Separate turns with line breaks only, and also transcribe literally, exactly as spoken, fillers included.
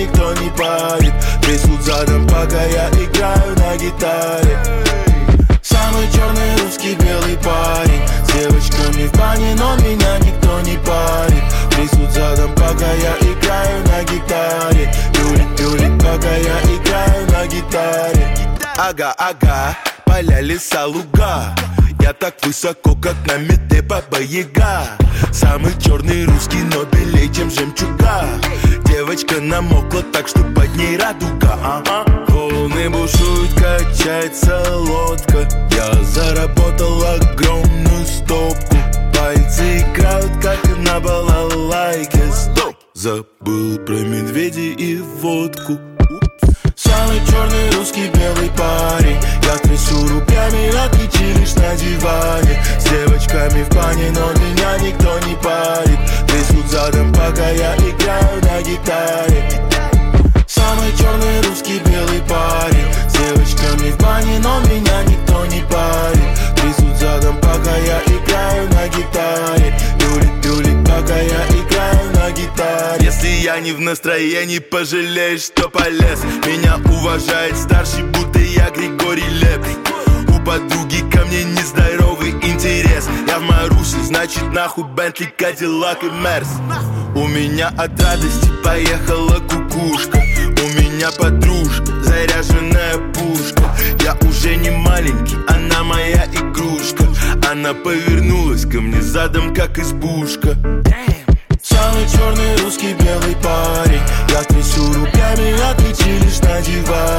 никто не парит. Трясут задом, пока я играю на гитаре. Самый черный русский белый парень, с девочками в бане, но меня никто не парит. Трясут задом, пока я играю на гитаре. Юлит, юлит, пока я играю на гитаре. Ага, ага, поля, леса, луга. Я так высоко, как на мете Баба-Яга. Самый черный русский, но белее, чем жемчуга. Девочка намокла так, что под ней радуга. А-а. Волны бушуют, качается лодка. Я заработал огромную стопку. Пальцы играют, как на балалайке. Стоп! Забыл про медведей и водку. Самый черный русский белый парень. Я трясу руками, а ты чилишь на диване. С девочками в бане, но меня никто не парит. Трясут задом, пока я играю на гитаре. Самый черный русский белый парень. С девочками в бане, но меня никто не парит. Трясут задом, пока я играю на гитаре. Юлит, юлит, пока я играю на гитаре. Если я не в настроении, пожалеешь, что полез. Меня уважает старший, будто я Григорий Лепс. У подруги ко мне нездоровый интерес. Я в Марусе, значит нахуй Бентли, Кадиллак и Мерс. У меня от радости поехала кукушка. У меня подружка, заряженная пушка. Я уже не маленький, она моя игрушка. Она повернулась ко мне задом, как избушка. Самый черный русский белый парень. Я трясу руками, а ты чилишь на диване.